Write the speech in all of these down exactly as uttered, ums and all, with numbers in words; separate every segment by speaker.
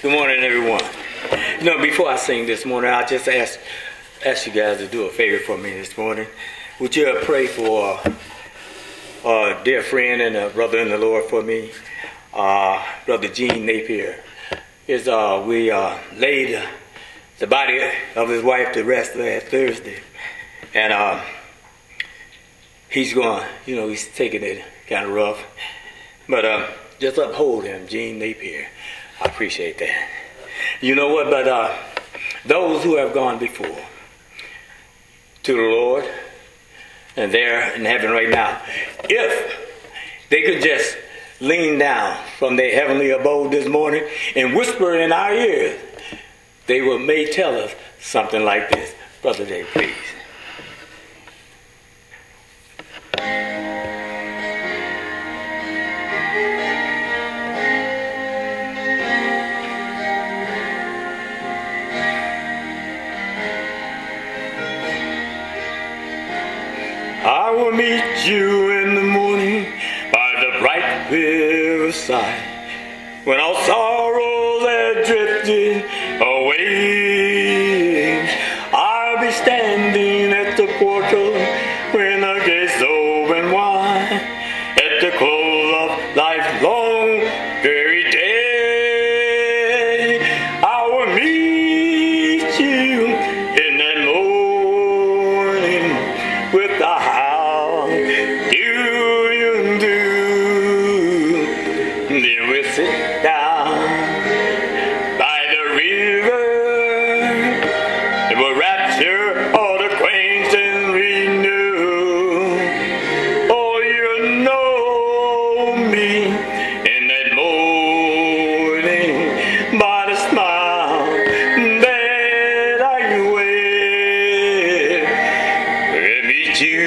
Speaker 1: Good morning, everyone. You know, before I sing this morning, I just ask ask you guys to do a favor for me this morning. Would you pray for uh, a dear friend and a brother in the Lord for me, uh, Brother Gene Napier? Is uh, we uh, laid the body of his wife to rest last Thursday, and uh, he's going. You know, he's taking it kind of rough, but uh, just uphold him, Gene Napier. I appreciate that. You know what? But uh, those who have gone before to the Lord, and they're in heaven right now, if they could just lean down from their heavenly abode this morning and whisper in our ears, they will may tell us something like this. Brother Dave, please. I will meet you in the morning by the bright riverside, when all sorrows have drifted away. I'll be standing at the portal when the gates open wide, at the close of life's long very day. I will meet you in that morning with the sit down by the river, it will rapture all the quaint and renew. Oh, you know me in that morning by the smile that I wear. I'll meet you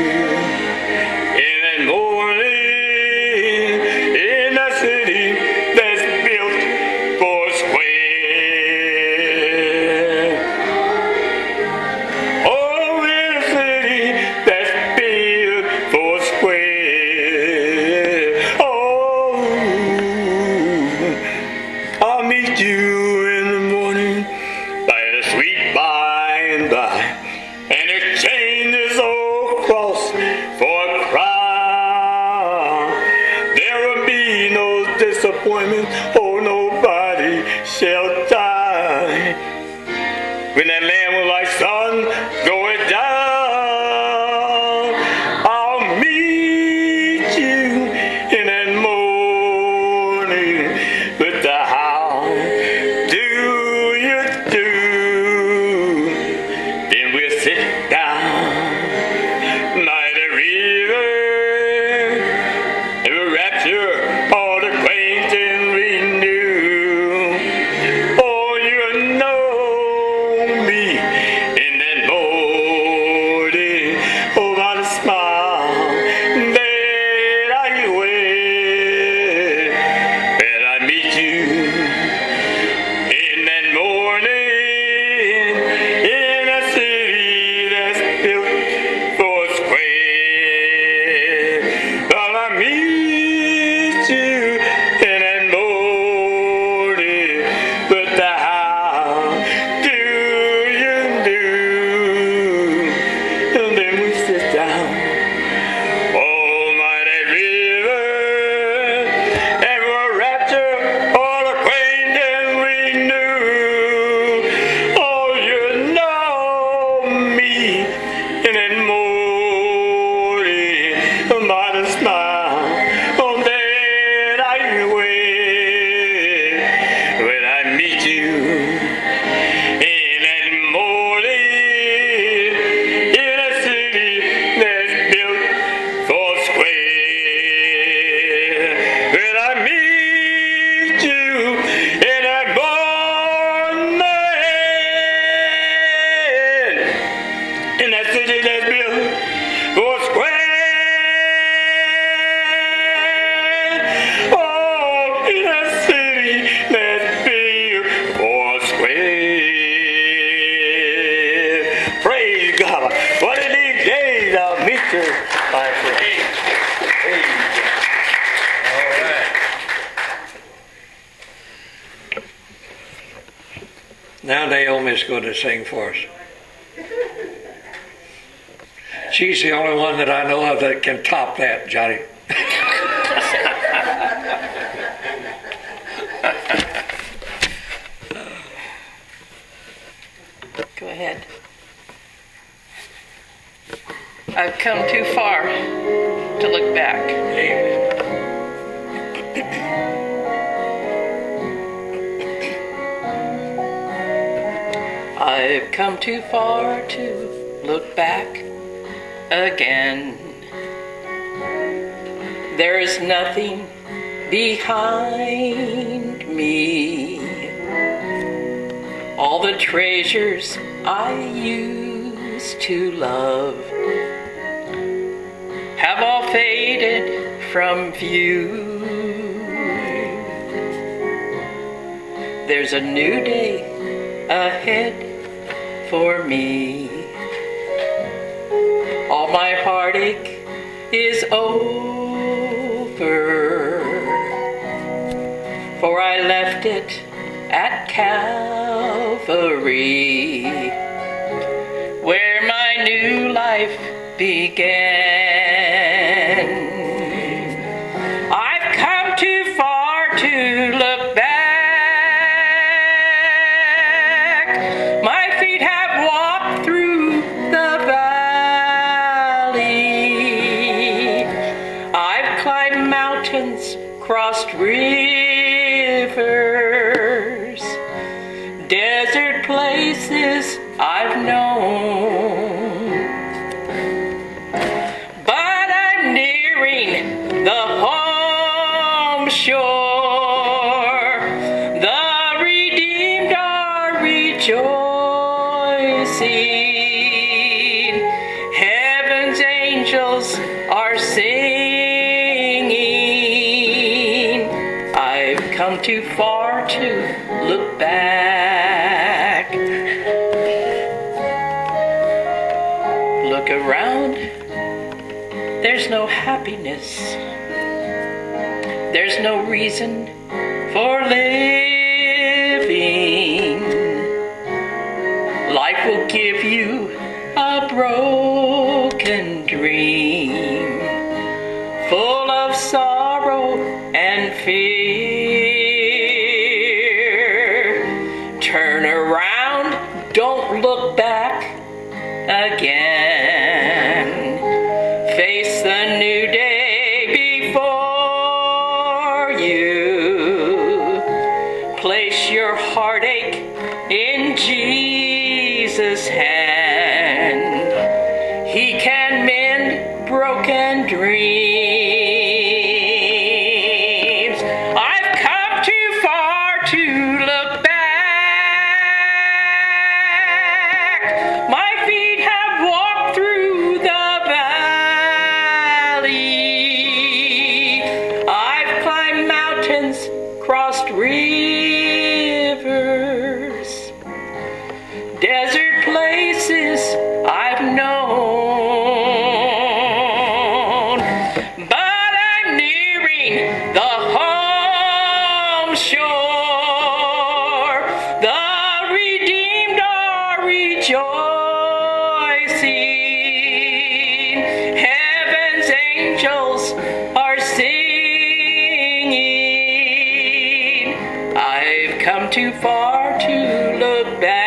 Speaker 1: in that morning in that city that's built for square. Oh, in a city that's built for square. Oh, I'll meet you in the morning by the sweet by and by, and exchange this old cross for a crown. There will be no disappointment, oh, nobody shall die. When that lamb was like sun going down, I'll meet you in that morning with the how do you do. Then we'll sit down by the river, and we'll rapture all the quaint and renew. Oh, you know me in that morning, oh, by the smile that I wear. When I meet you in that morning in a city that's built for square. Well, I meet
Speaker 2: Now Naomi's going to sing for us. She's the only one that I know of that can top that, Johnny.
Speaker 3: Go ahead. I've come too far to look back.
Speaker 2: Amen.
Speaker 3: I've come too far to look back again. There is nothing behind me. All the treasures I used to love have all faded from view. There's a new day ahead for me. All my heartache is over, for I left it at Calvary, where my new life began. I've come too far to look back. My feet have walked through the valley. I've climbed mountains, crossed rivers, desert places I've known. But I'm nearing the home shore. The redeemed are rejoicing. Heaven's angels are singing. I've come too far to look back. Look around, there's no happiness. There's no reason for living. Life will give you a broken dream, full of sorrow and fear. Turn around, don't look back again. Face the new day before you. Place your heartache in Jesus' hand. He can mend broken dreams. I've come too far to look back. My feet have walked through the valley. I've climbed mountains, crossed rivers, desert places I've known. But I'm nearing the home shore. The redeemed are rejoicing. Heaven's angels are singing. I've come too far to look back.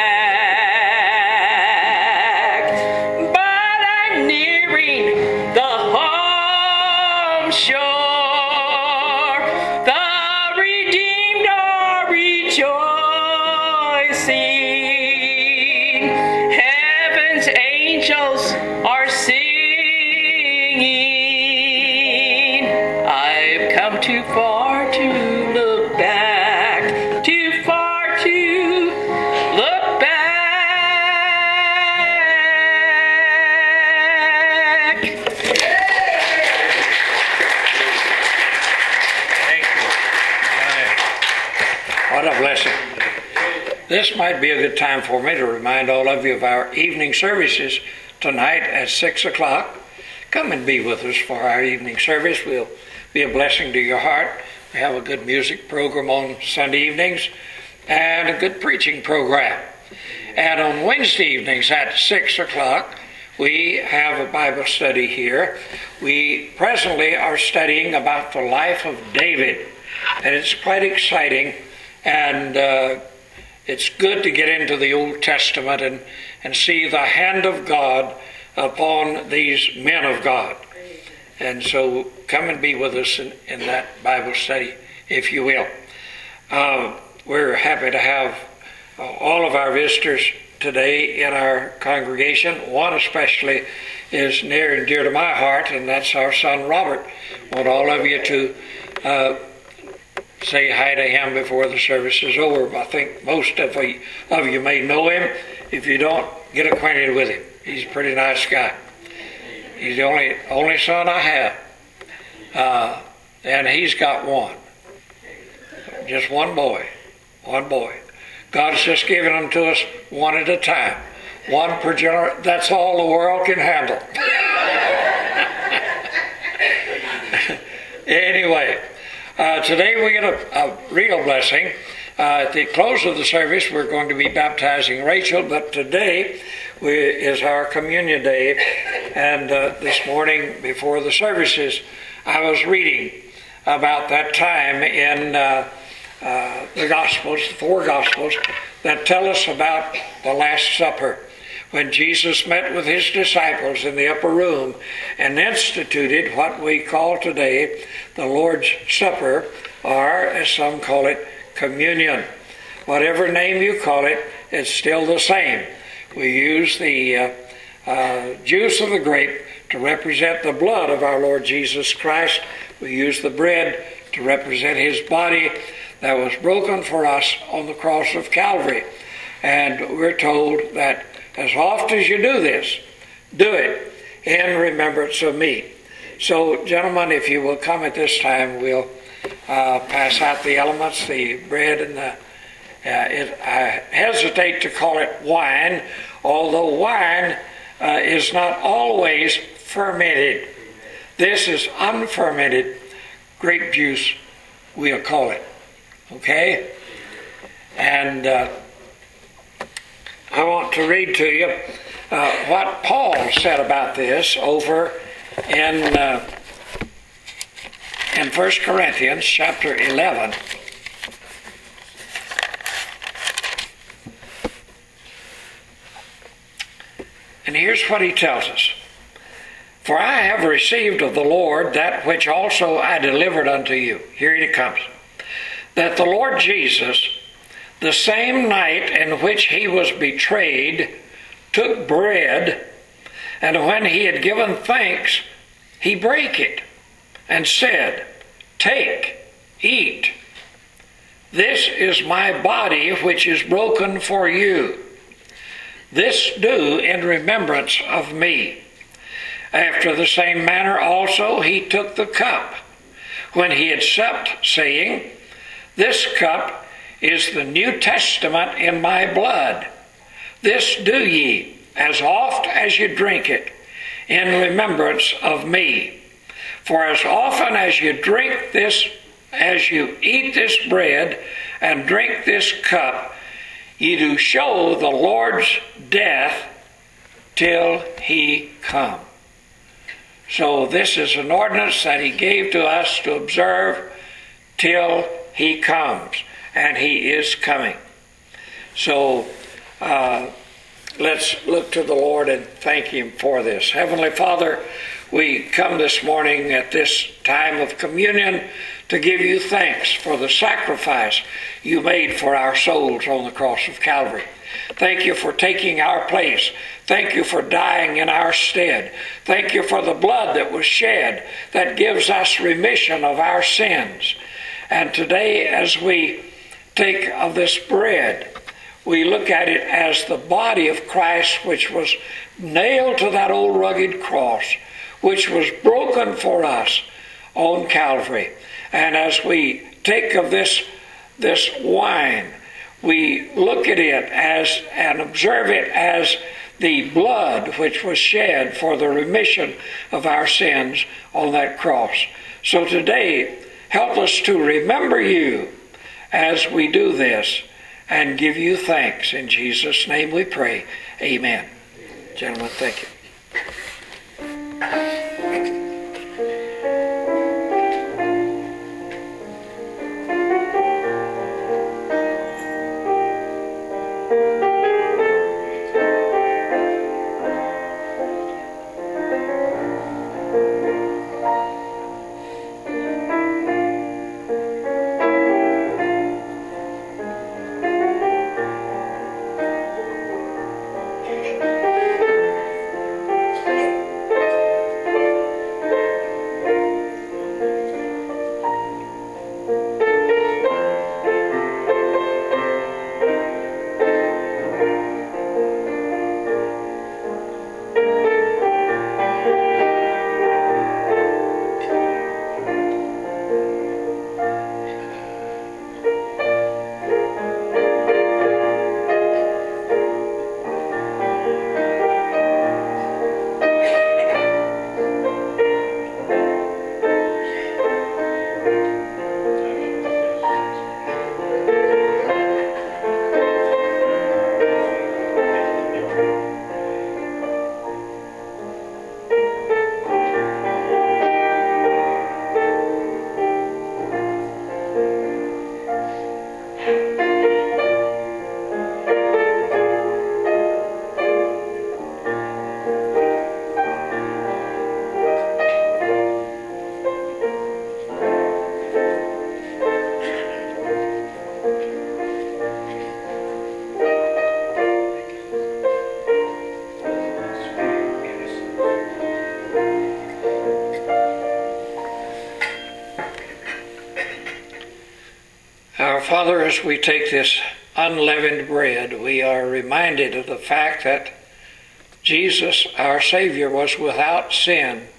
Speaker 3: But I'm nearing the home shore. The redeemed are rejoicing. Heaven's angels are singing. I've come too far to look back. Too far to look back.
Speaker 2: Thank you. What a blessing. This might be a good time for me to remind all of you of our evening services tonight at six o'clock. Come and be with us for our evening service. We'll be a blessing to your heart. We have a good music program on Sunday evenings. and a good preaching program. And on Wednesday evenings at six o'clock, we have a Bible study here. We presently are studying about the life of David, and it's quite exciting, and uh, it's good to get into the Old Testament and, and see the hand of God upon these men of God. And so come and be with us in, in that Bible study, if you will. Uh, we're happy to have uh, all of our visitors today in our congregation. One especially is near and dear to my heart, and that's our son Robert. I want all of you to uh, say hi to him before the service is over. I think most of you, of you may know him. If you don't, get acquainted with him. He's a pretty nice guy. He's the only only son I have. Uh, and he's got one. Just one boy. One boy. God's just giving them to us one at a time. One per generation. That's all the world can handle. Anyway, uh, today we get a, a real blessing. Uh, at the close of the service, we're going to be baptizing Rachel, but today we, is our communion day. And uh, this morning, before the services, I was reading about that time in uh, uh, the Gospels, the four Gospels, that tell us about the Last Supper, when Jesus met with his disciples in the upper room and instituted what we call today the Lord's Supper, or as some call it, communion. Whatever name you call it, it's still the same. We use the uh, uh, juice of the grape to represent the blood of our Lord Jesus Christ. We use the bread to represent his body that was broken for us on the cross of Calvary. And we're told that as often as you do this, do it in remembrance of me. So, gentlemen, if you will come at this time, we'll Uh, pass out the elements, the bread and the, uh, it, I hesitate to call it wine, although wine uh, is not always fermented. This is unfermented grape juice, we'll call it. Okay? And uh, I want to read to you uh, what Paul said about this over in uh, in First Corinthians chapter eleven. And here's what he tells us. For I have received of the Lord that which also I delivered unto you. Here it comes. That the Lord Jesus, the same night in which he was betrayed, took bread, and when he had given thanks, he brake it, and said, Take, eat. This is my body which is broken for you. This do in remembrance of me. After the same manner also he took the cup, when he had supped, saying, This cup is the New Testament in my blood. This do ye, as oft as you drink it, in remembrance of me. For as often as you drink this, as you eat this bread and drink this cup, ye do show the Lord's death till he come. So this is an ordinance that he gave to us to observe till he comes, and he is coming. So uh, let's look to the Lord and thank him for this. Heavenly Father, we come this morning at this time of communion to give you thanks for the sacrifice you made for our souls on the cross of Calvary. Thank you for taking our place. Thank you for dying in our stead. Thank you for the blood that was shed that gives us remission of our sins. And today, as we take of this bread, we look at it as the body of Christ, which was nailed to that old rugged cross, which was broken for us on Calvary. And as we take of this, this wine, we look at it as and observe it as the blood which was shed for the remission of our sins on that cross. So today, help us to remember you as we do this, and give you thanks. In Jesus' name we pray. Amen. Gentlemen, thank you. Father, as we take this unleavened bread, we are reminded of the fact that Jesus, our Savior, was without sin.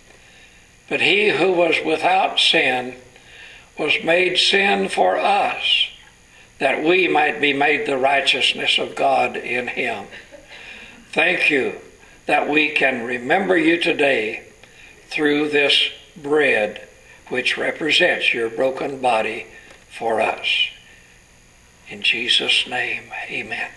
Speaker 2: But he who was without sin was made sin for us, that we might be made the righteousness of God in him. Thank you that we can remember you today through this bread, which represents your broken body for us. In Jesus' name, amen.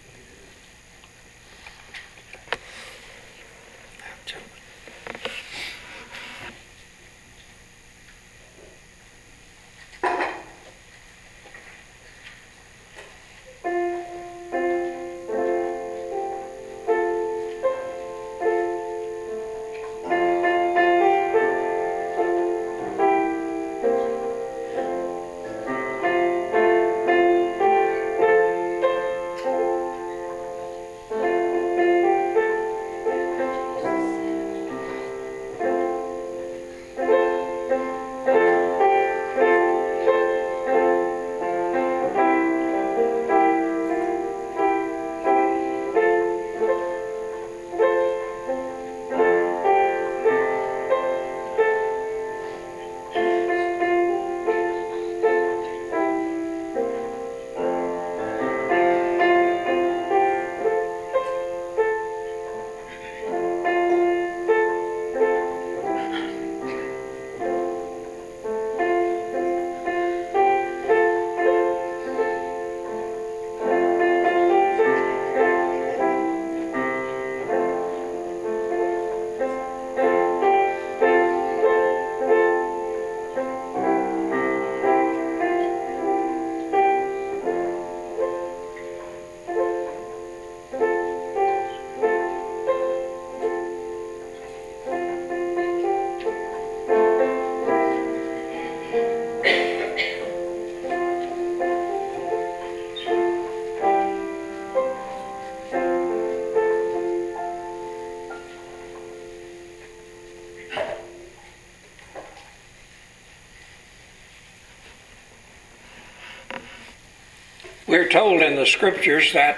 Speaker 2: We're told in the scriptures that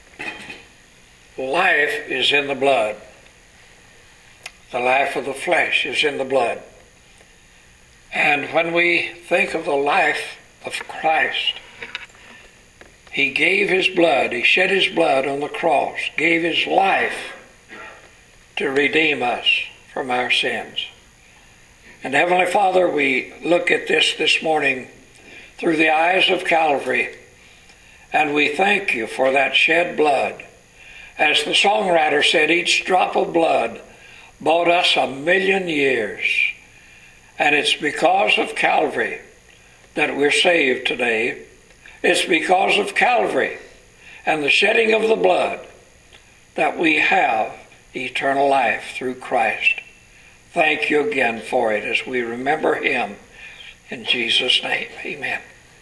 Speaker 2: life is in the blood. The life of the flesh is in the blood. And when we think of the life of Christ, he gave his blood, he shed his blood on the cross, gave his life to redeem us from our sins. And Heavenly Father, we look at this this morning through the eyes of Calvary, And we thank you for that shed blood. As the songwriter said, each drop of blood bought us a million years. And it's because of Calvary that we're saved today. It's because of Calvary and the shedding of the blood that we have eternal life through Christ. Thank you again for it as we remember him. In Jesus' name, amen.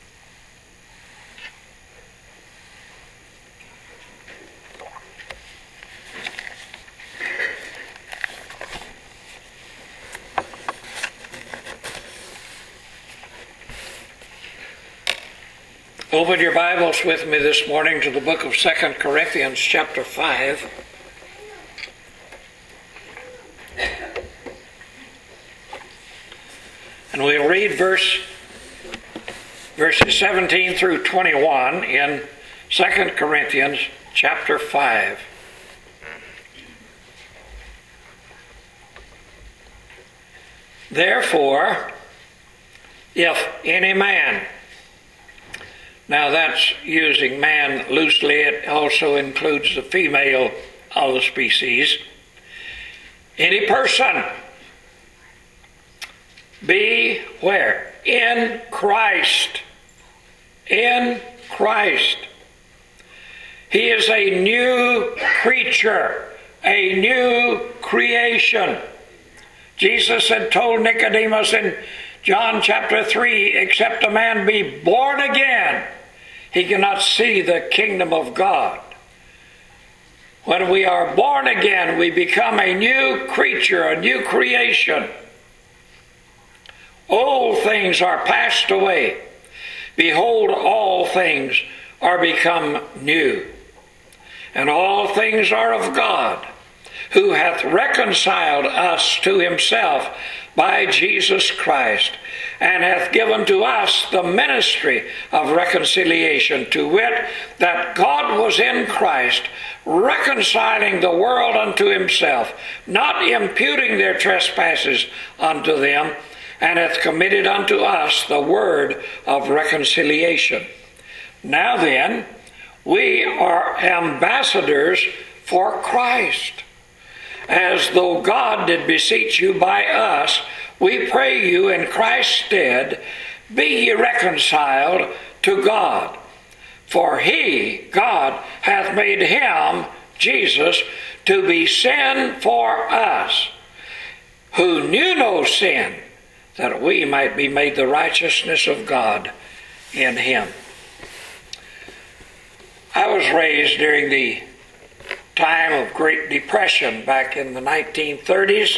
Speaker 2: Open your Bibles with me this morning to the book of Second Corinthians chapter five. And we'll read verse, verses seventeen through twenty-one in Second Corinthians chapter five. Therefore, if any man... Now that's using man loosely. It also includes the female of the species. Any person be where? In Christ. In Christ. He is a new creature, a new creation. Jesus had told Nicodemus in John chapter three, except a man be born again, he cannot see the kingdom of God. When we are born again, we become a new creature, a new creation. Old things are passed away. Behold, all things are become new. And all things are of God, who hath reconciled us to himself by Jesus Christ, and hath given to us the ministry of reconciliation, to wit, that God was in Christ, reconciling the world unto himself, not imputing their trespasses unto them, and hath committed unto us the word of reconciliation. Now then, we are ambassadors for Christ. As though God did beseech you by us, we pray you in Christ's stead, be ye reconciled to God. For he, God, hath made him, Jesus, to be sin for us, who knew no sin, that we might be made the righteousness of God in him. I was raised during the time of Great Depression back in the nineteen thirties,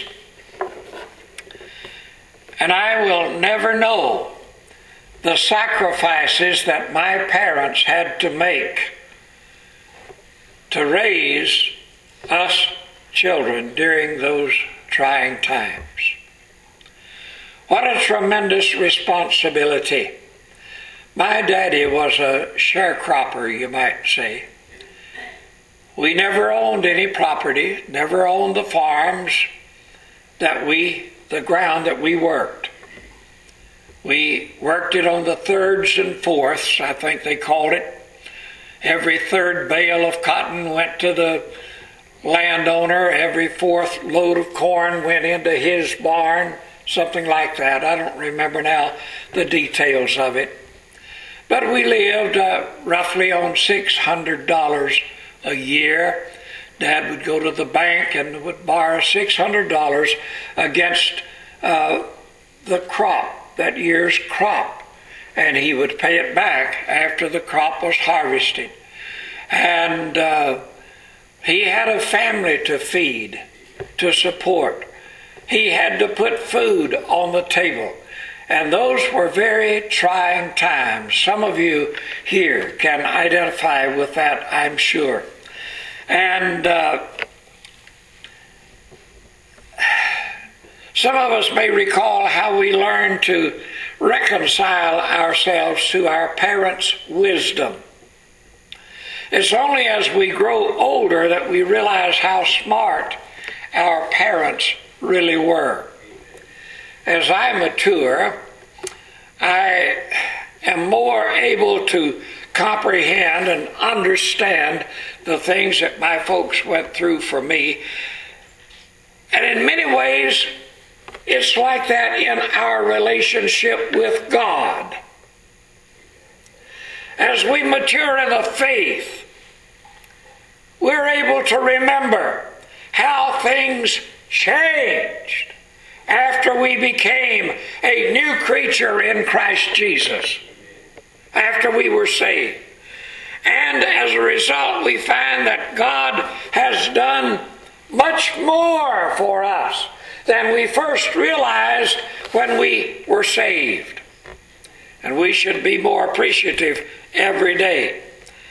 Speaker 2: and I will never know the sacrifices that my parents had to make to raise us children during those trying times. What a tremendous responsibility. My daddy was a sharecropper, you might say. We never owned any property, never owned the farms that we, the ground that we worked. We worked it on the thirds and fourths, I think they called it. Every third bale of cotton went to the landowner. Every fourth load of corn went into his barn, something like that. I don't remember now the details of it. But we lived uh, roughly on six hundred dollars a year. Dad would go to the bank and would borrow six hundred dollars against uh, the crop, that year's crop. And he would pay it back after the crop was harvested. And uh, he had a family to feed, to support. He had to put food on the table. And those were very trying times. Some of you here can identify with that, I'm sure. And uh, some of us may recall how we learned to reconcile ourselves to our parents' wisdom. It's only as we grow older that we realize how smart our parents really were. As I mature, I am more able to comprehend and understand the things that my folks went through for me. And in many ways, it's like that in our relationship with God. As we mature in the faith, we're able to remember how things changed after we became a new creature in Christ Jesus, after we were saved. And as a result, we find that God has done much more for us than we first realized when we were saved. And we should be more appreciative every day.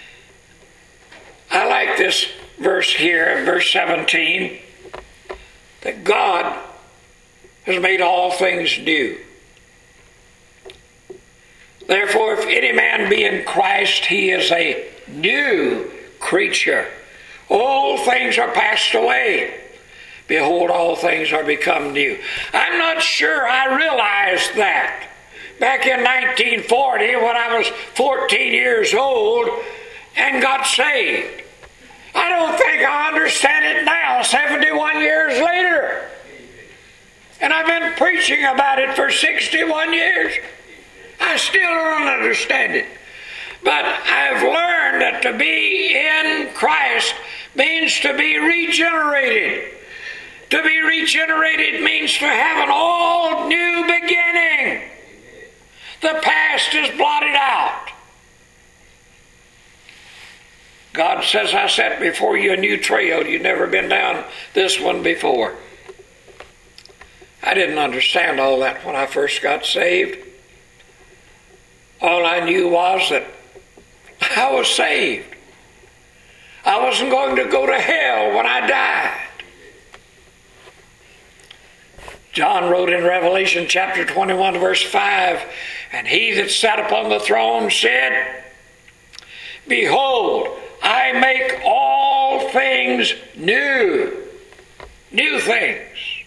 Speaker 2: I like this verse here, verse seventeen, that God has made all things new. Therefore, if any man be in Christ, he is a new creature. Old things are passed away. Behold, all things are become new. I'm not sure I realized that back in nineteen forty when I was fourteen years old and got saved. I don't think I understand it now, seventy-one years later. And I've been preaching about it for sixty-one years. I still don't understand it. But I've learned that to be in Christ means to be regenerated. To be regenerated means to have an all new beginning. The past is blotted out. God says, I set before you a new trail. You've never been down this one before. I didn't understand all that when I first got saved. All I knew was that I was saved. I wasn't going to go to hell when I died. John wrote in Revelation chapter twenty-one, verse five, and he that sat upon the throne said, Behold, I make all things new. New things.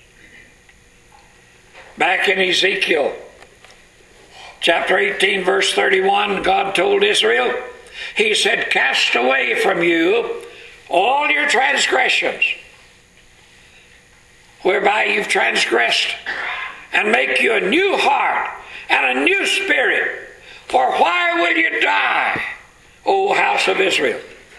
Speaker 2: Back in Ezekiel chapter eighteen, verse thirty-one, God told Israel, He said, Cast away from you all your transgressions, whereby you've transgressed, and make you a new heart and a new spirit. For why will you die, O house of Israel?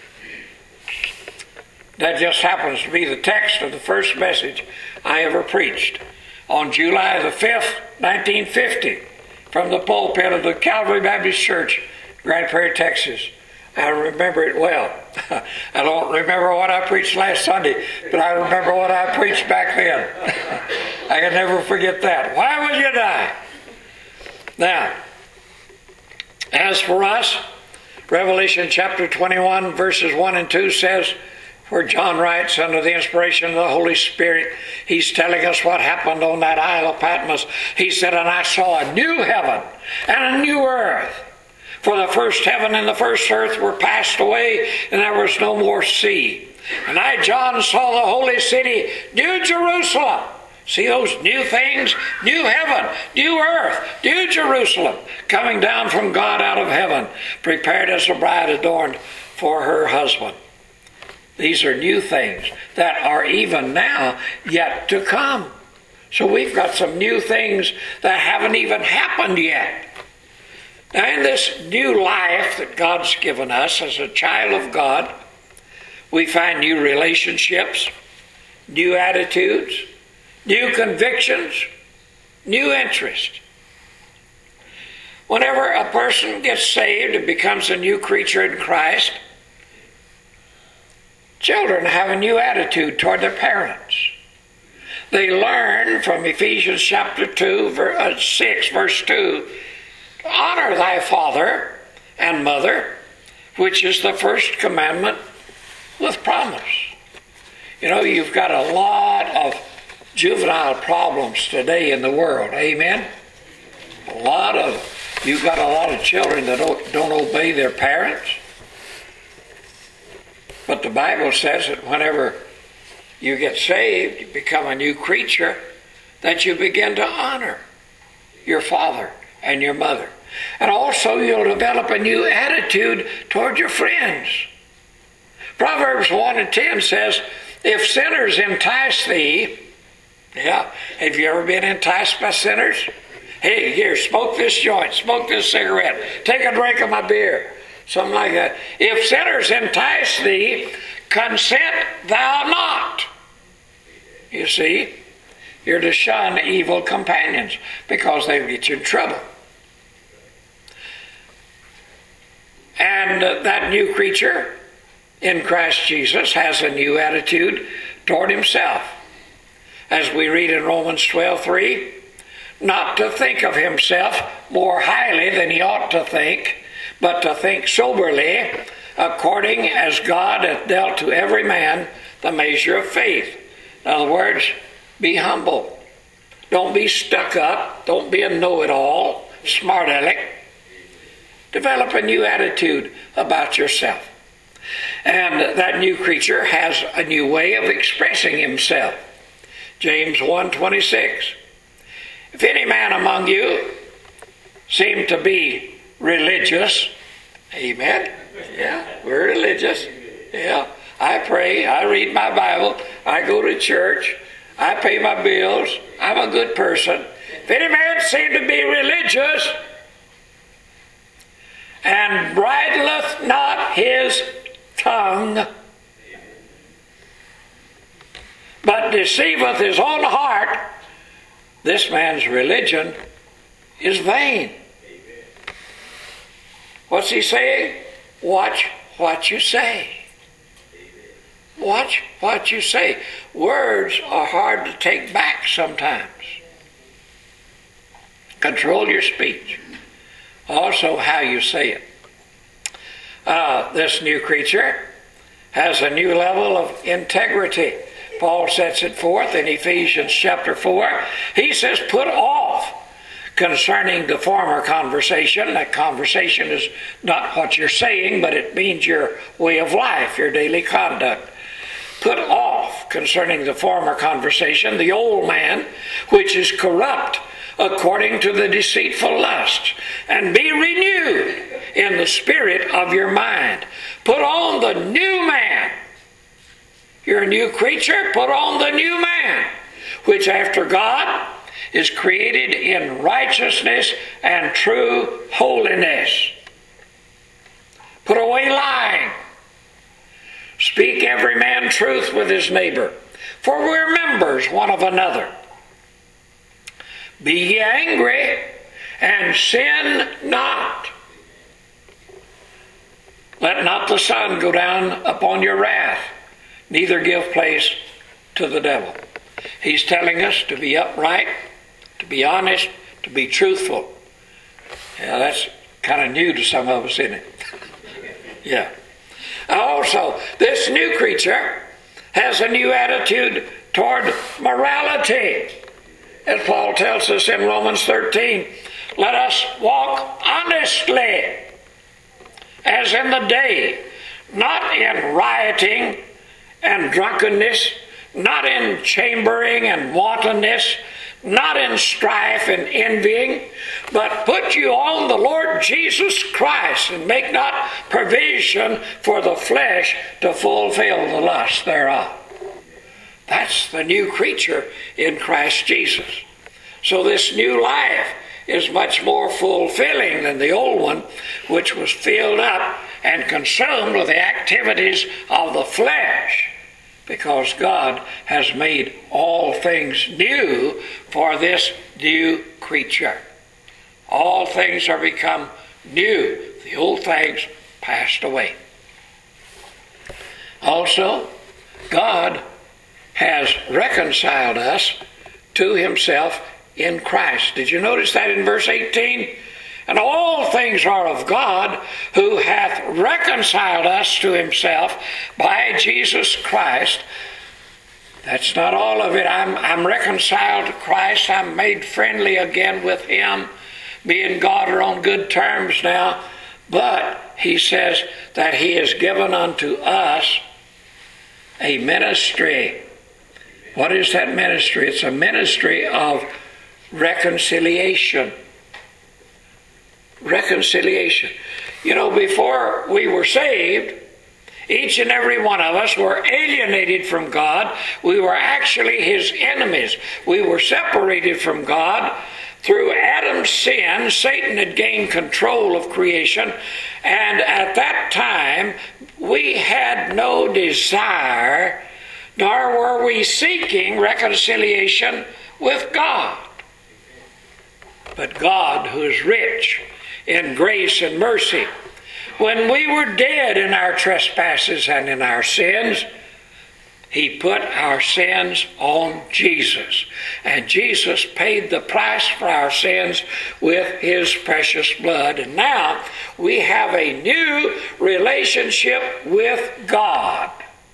Speaker 2: That just happens to be the text of the first message I ever preached on July the fifth, nineteen fifty, from the pulpit of the Calvary Baptist Church, Grand Prairie, Texas. I remember it well. I don't remember what I preached last Sunday, but I remember what I preached back then. I can never forget that. Why will you die? Now, as for us, Revelation chapter twenty-one, verses one and two says, where John writes under the inspiration of the Holy Spirit, he's telling us what happened on that Isle of Patmos. He said, And I saw a new heaven and a new earth. For the first heaven and the first earth were passed away, and there was no more sea. And I, John, saw the holy city, New Jerusalem. See those new things? New heaven, new earth, new Jerusalem, coming down from God out of heaven, prepared as a bride adorned for her husband. These are new things that are even now yet to come. So we've got some new things that haven't even happened yet. Now, in this new life that God's given us as a child of God, we find new relationships, new attitudes, new convictions, new interests. Whenever a person gets saved and becomes a new creature in Christ, children have a new attitude toward their parents. They learn from Ephesians chapter two, verse six, verse two, honor thy father and mother, which is the first commandment with promise. You know, you've got a lot of juvenile problems today in the world. Amen? A lot of, you've got a lot of children that don't, don't obey their parents. But the Bible says that whenever you get saved, you become a new creature, that you begin to honor your father and your mother. And also you'll develop a new attitude toward your friends. Proverbs one and ten says, if sinners entice thee, yeah, have you ever been enticed by sinners? Hey, here, smoke this joint, smoke this cigarette, take a drink of my beer, something like that. If sinners entice thee, consent thou not. You see, you're to shun evil companions because they'll get you in trouble. And uh, that new creature in Christ Jesus has a new attitude toward himself. As we read in Romans twelve three, not to think of himself more highly than he ought to think, but to think soberly, according as God hath dealt to every man the measure of faith. In other words, be humble. Don't be stuck up. Don't be a know-it-all, smart aleck. Develop a new attitude about yourself. And that new creature has a new way of expressing himself. James one twenty-six. If any man among you seem to be religious, amen? Yeah, we're religious. Yeah, I pray, I read my Bible, I go to church, I pay my bills, I'm a good person. If any man seem to be religious and bridleth not his tongue, but deceiveth his own heart, this man's religion is vain. What's he saying? Watch what you say. Watch what you say. Words are hard to take back sometimes. Control your speech. Also how you say it. Uh, this new creature has a new level of integrity. Paul sets it forth in Ephesians chapter four. He says, put off concerning the former conversation. That conversation is not what you're saying, but it means your way of life, your daily conduct. Put off concerning the former conversation the old man, which is corrupt according to the deceitful lusts, and be renewed in the spirit of your mind. Put on the new man. You're a new creature, put on the new man, which after God is created in righteousness and true holiness. Put away lying. Speak every man truth with his neighbor, for we're members one of another. Be ye angry, and sin not. Let not the sun go down upon your wrath, neither give place to the devil. He's telling us to be upright, to be honest, to be truthful. Yeah, that's kind of new to some of us, isn't it? Yeah. Also, this new creature has a new attitude toward morality. As Paul tells us in Romans thirteen, let us walk honestly, as in the day, not in rioting and drunkenness, not in chambering and wantonness, not in strife and envying, but put you on the Lord Jesus Christ, and make not provision for the flesh to fulfill the lust thereof. That's the new creature in Christ Jesus. So this new life is much more fulfilling than the old one, which was filled up and consumed with the activities of the flesh, because God has made all things new for this new creature. All things are become new. The old things passed away. Also, God has reconciled us to himself in Christ. Did you notice that in verse eighteen? And all things are of God, who hath reconciled us to himself by Jesus Christ. That's not all of it. I'm, I'm reconciled to Christ. I'm made friendly again with him. Me and God are on good terms now. But he says that he has given unto us a ministry. What is that ministry? It's a ministry of reconciliation. reconciliation. You know, before we were saved, each and every one of us were alienated from God. We were actually His enemies. We were separated from God. Through Adam's sin, Satan had gained control of creation, and at that time, we had no desire, nor were we seeking reconciliation with God. But God, who is rich in grace and mercy, when we were dead in our trespasses and in our sins, He put our sins on Jesus. And Jesus paid the price for our sins with His precious blood. And now we have a new relationship with God.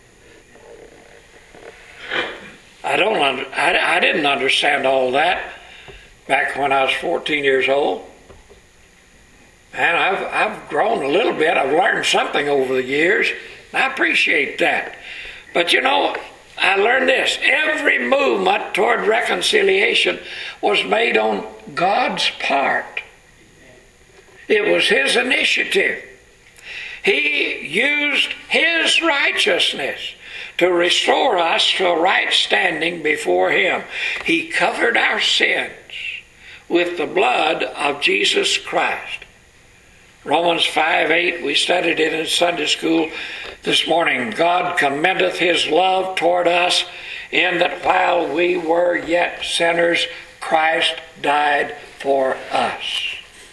Speaker 2: I don't. Under, I, I didn't understand all that back when I was fourteen years old. And I've, I've grown a little bit. I've learned something over the years. And I appreciate that. But you know, I learned this. Every movement toward reconciliation was made on God's part. It was His initiative. He used His righteousness to restore us to a right standing before Him. He covered our sins with the blood of Jesus Christ. Romans five eight, we studied it in Sunday school this morning. God commendeth His love toward us in that while we were yet sinners, Christ died for us.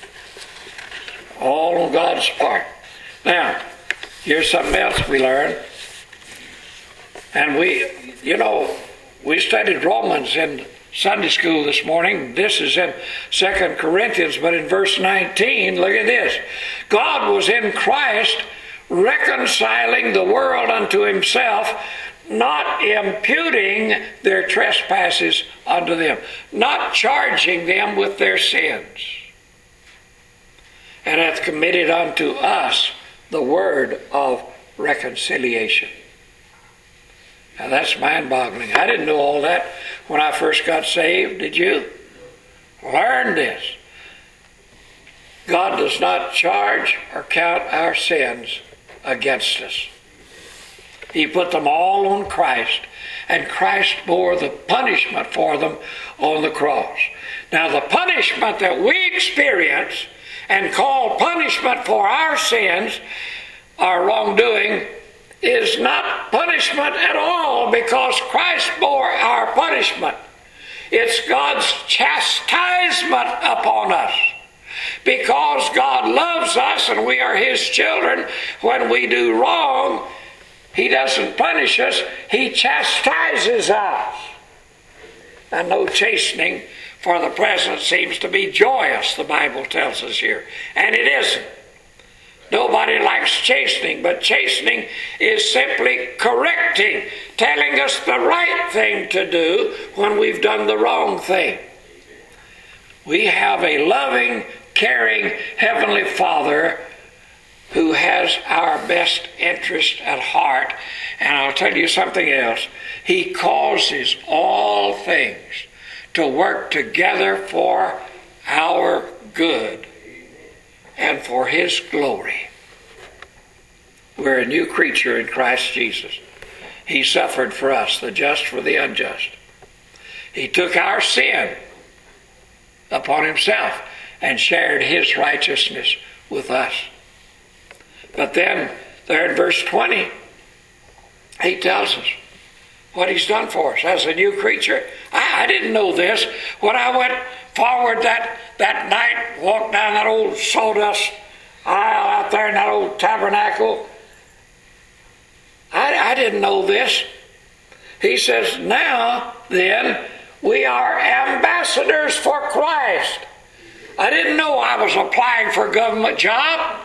Speaker 2: All on God's part. Now, here's something else we learned. And we, you know, we studied Romans in Sunday school this morning. This is in Second Corinthians, but in verse nineteen, look at this. God was in Christ reconciling the world unto Himself, not imputing their trespasses unto them, not charging them with their sins, and hath committed unto us the word of reconciliation. Now that's mind-boggling. I didn't know all that when I first got saved, did you? Learn this. God does not charge or count our sins against us. He put them all on Christ, and Christ bore the punishment for them on the cross. Now the punishment that we experience and call punishment for our sins, our wrongdoing, is not punishment at all, because Christ bore our punishment. It's God's chastisement upon us. Because God loves us and we are His children, when we do wrong, He doesn't punish us, He chastises us. And no chastening for the present seems to be joyous, the Bible tells us here. And it isn't. Nobody likes chastening, but chastening is simply correcting, telling us the right thing to do when we've done the wrong thing. We have a loving, caring Heavenly Father who has our best interest at heart. And I'll tell you something else. He causes all things to work together for our good and for His glory. We're a new creature in Christ Jesus. He suffered for us, the just for the unjust. He took our sin upon Himself and shared His righteousness with us. But then, there in verse twenty, He tells us what He's done for us as a new creature. I, I didn't know this. When I went forward that, that night, walked down that old sawdust aisle out there in that old tabernacle, I, I didn't know this. He says, now then, we are ambassadors for Christ. I didn't know I was applying for a government job.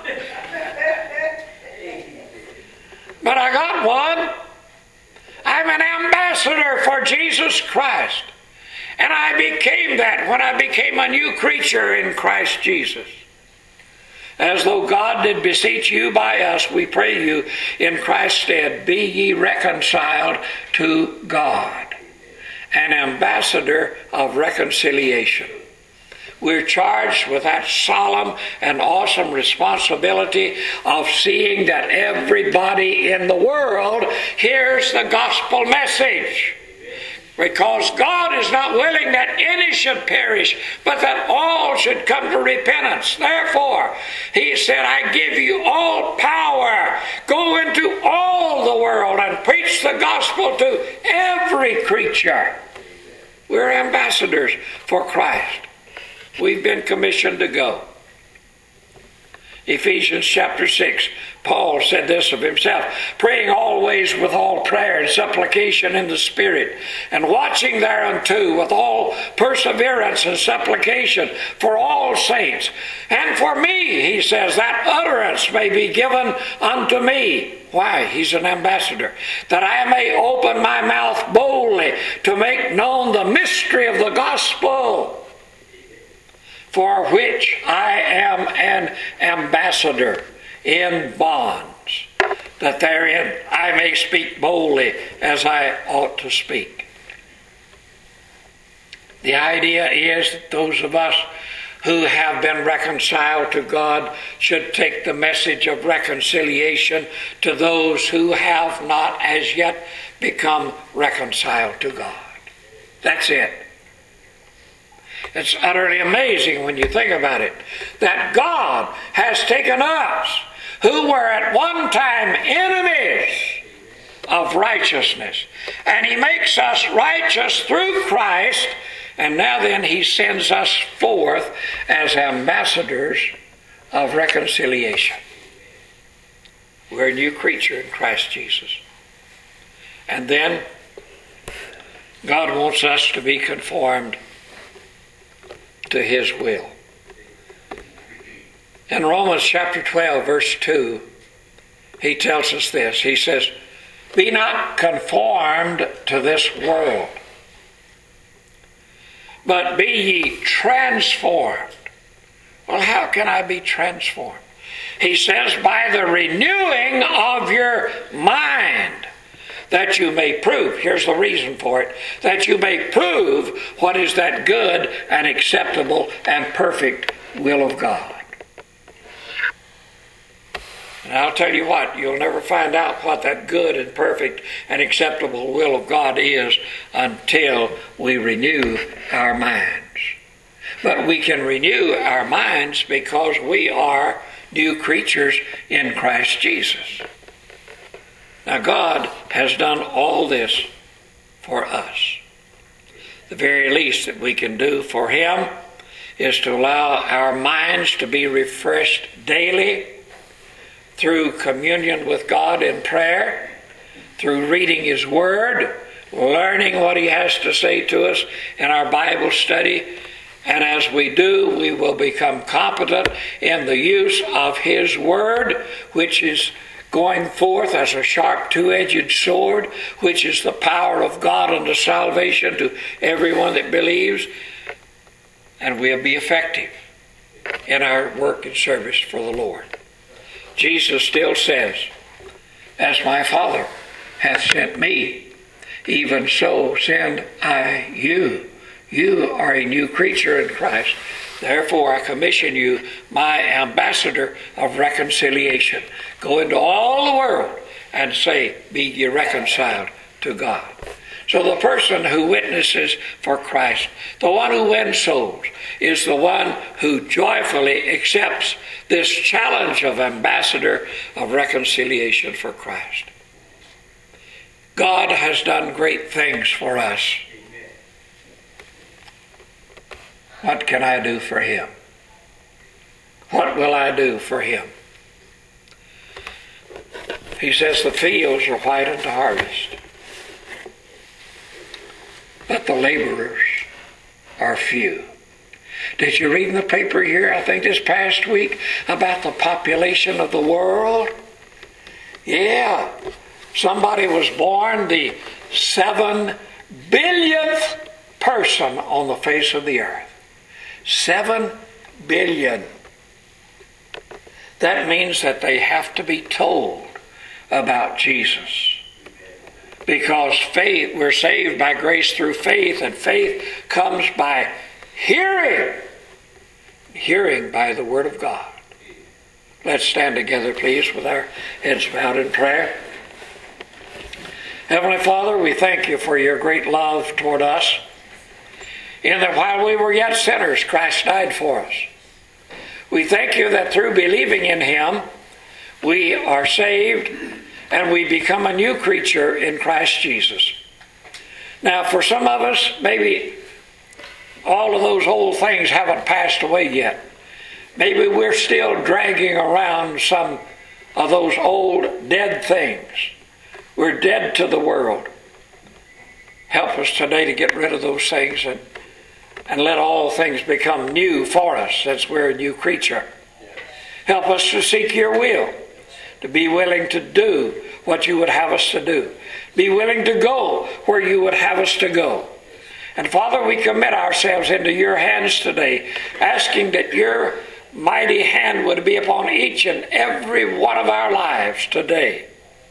Speaker 2: But I got one. I'm an ambassador for Jesus Christ. And I became that when I became a new creature in Christ Jesus. As though God did beseech you by us, we pray you in Christ's stead, be ye reconciled to God. An ambassador of reconciliation. we're charged with that solemn and awesome responsibility of seeing that everybody in the world hears the gospel message. Because God is not willing that any should perish, but that all should come to repentance. Therefore, he said, I give you all power. Go into all the world and preach the gospel to every creature. We're ambassadors for Christ. We've been commissioned to go. Ephesians chapter six, Paul said this of himself, praying always with all prayer and supplication in the Spirit, and watching thereunto with all perseverance and supplication for all saints. And for me, he says, that utterance may be given unto me. Why? He's an ambassador. That I may open my mouth boldly to make known the mystery of the gospel, for which I am an ambassador in bonds, that therein I may speak boldly as I ought to speak. The idea is that those of us who have been reconciled to God should take the message of reconciliation to those who have not as yet become reconciled to God. That's it. It's utterly amazing when you think about it, that God has taken us, who were at one time enemies of righteousness, and he makes us righteous through Christ, and now then he sends us forth as ambassadors of reconciliation. We're a new creature in Christ Jesus. And then God wants us to be conformed to his will. In Romans chapter twelve, verse two, he tells us this. He says, be not conformed to this world, but be ye transformed. Well, how can I be transformed? He says, by the renewing of your mind, that you may prove, here's the reason for it, that you may prove what is that good and acceptable and perfect will of God. And I'll tell you what, you'll never find out what that good and perfect and acceptable will of God is until we renew our minds. But we can renew our minds because we are new creatures in Christ Jesus. Now, God has done all this for us. The very least that we can do for him is to allow our minds to be refreshed daily through communion with God in prayer, through reading his word, learning what he has to say to us in our Bible study. And as we do, we will become competent in the use of his word, which is going forth as a sharp two-edged sword, which is the power of God unto salvation to everyone that believes, and we'll be effective in our work and service for the Lord. Jesus still says, as my Father hath sent me, even so send I you. You are a new creature in Christ. Therefore, I commission you, my ambassador of reconciliation. Go into all the world and say, be ye reconciled to God. So the person who witnesses for Christ, the one who wins souls, is the one who joyfully accepts this challenge of ambassador of reconciliation for Christ. God has done great things for us. What can I do for him? What will I do for him? He says the fields are white unto harvest, but the laborers are few. Did you read in the paper here, I think this past week, about the population of the world? Yeah. Somebody was born the seven billionth person on the face of the earth. Seven billion. That means that they have to be told about Jesus. Because faith, we're saved by grace through faith, and faith comes by hearing hearing by the Word of God. Let's stand together, please, with our heads bowed in prayer. Heavenly Father, we thank you for your great love toward us, in that while we were yet sinners, Christ died for us. We thank you that through believing in him, we are saved and we become a new creature in Christ Jesus. Now, for some of us, maybe all of those old things haven't passed away yet. Maybe we're still dragging around some of those old dead things. We're dead to the world. Help us today to get rid of those things and, and let all things become new for us, since we're a new creature. Help us to seek your will, to be willing to do what you would have us to do. Be willing to go where you would have us to go. And Father, we commit ourselves into your hands today, asking that your mighty hand would be upon each and every one of our lives today.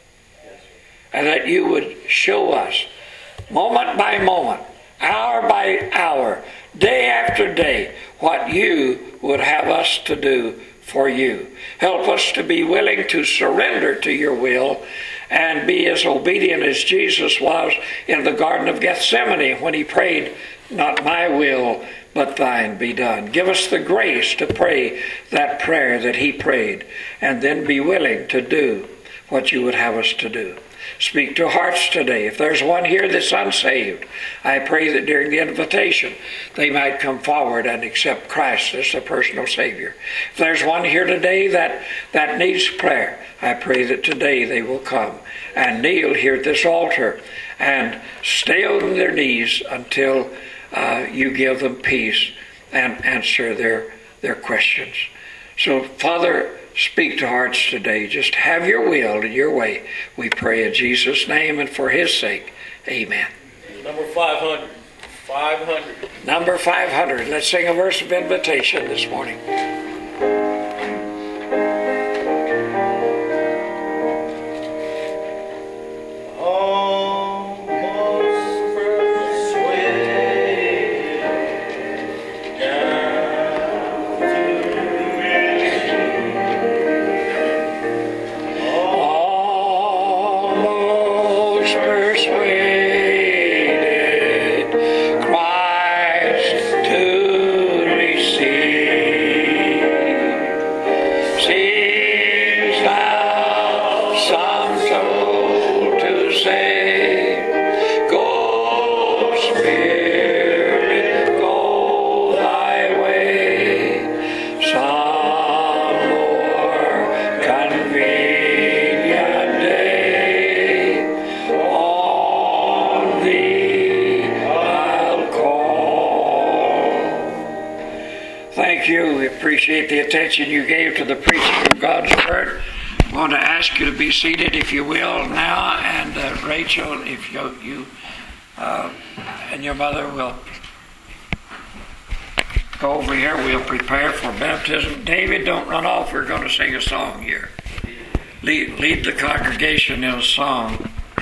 Speaker 2: And that you would show us, moment by moment, hour by hour, day after day, what you would have us to do for you. Help us to be willing to surrender to your will and be as obedient as Jesus was in the Garden of Gethsemane when he prayed, "Not my will, but thine be done." Give us the grace to pray that prayer that he prayed, and then be willing to do what you would have us to do. Speak to hearts today. If there's one here that's unsaved, I pray that during the invitation they might come forward and accept Christ as their personal Savior. If there's one here today that, that needs prayer, I pray that today they will come and kneel here at this altar and stay on their knees until uh, you give them peace and answer their, their questions. So, Father, speak to hearts today. Just have your will and your way. We pray in Jesus' name and for his sake. Amen.
Speaker 1: Number five hundred. five hundred.
Speaker 2: Number five hundred. Let's sing a verse of invitation this morning. Appreciate the attention you gave to the preaching of God's Word. I want to ask you to be seated, if you will, now. And uh, Rachel, if you, you uh, and your mother will go over here, we'll prepare for baptism. David, don't run off. We're going to sing a song here. Lead, lead the congregation in a song.